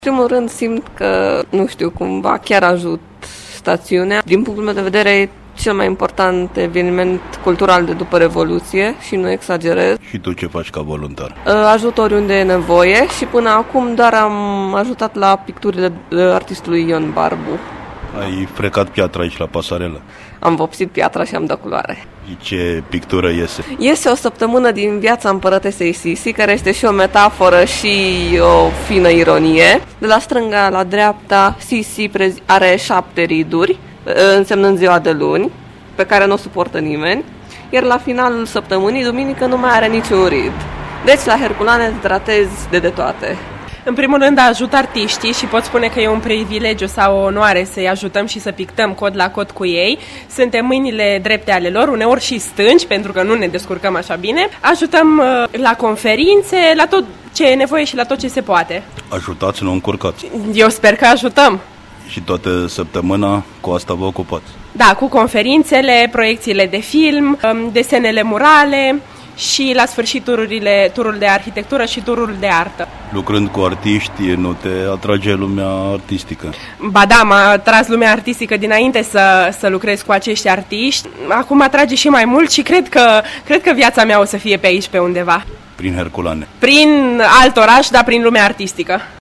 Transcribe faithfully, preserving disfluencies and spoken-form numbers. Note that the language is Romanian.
În primul rând simt că, nu știu, cumva chiar ajut stațiunea. Din punctul meu de vedere, e cel mai important eveniment cultural de după Revoluție și nu exagerez. Și tu ce faci ca voluntar? Ajut oriunde e nevoie și până acum doar am ajutat la picturile artistului Ion Barbu. Ai frecat piatra aici la pasarelă? Am vopsit piatra și am dat culoare. Și ce pictură iese? Iese o săptămână din viața împărătesei Sisi, care este și o metaforă și o fină ironie. De la stânga la dreapta, Sisi are șapte riduri, însemnând ziua de luni, pe care nu o suportă nimeni, iar la finalul săptămânii, duminică, nu mai are niciun rid. Deci la Herculane îți tratezi de de toate. În primul rând ajut artiștii și pot spune că e un privilegiu sau o onoare să-i ajutăm și să pictăm cod la cod cu ei. Suntem mâinile drepte ale lor, uneori și stângi, pentru că nu ne descurcăm așa bine. Ajutăm uh, la conferințe, la tot ce e nevoie și la tot ce se poate. Ajutați, nu încurcați. Eu sper că ajutăm. Și toată săptămâna cu asta vă ocupați? Da, cu conferințele, proiecțiile de film, desenele murale și la sfârșit tururile, turul de arhitectură și turul de artă. Lucrând cu artiști, nu te atrage lumea artistică? Ba da, m-a atras lumea artistică dinainte să, să lucrez cu acești artiști. Acum mă atrage și mai mult și cred că, cred că viața mea o să fie pe aici, pe undeva. Prin Herculane? Prin alt oraș, dar prin lumea artistică.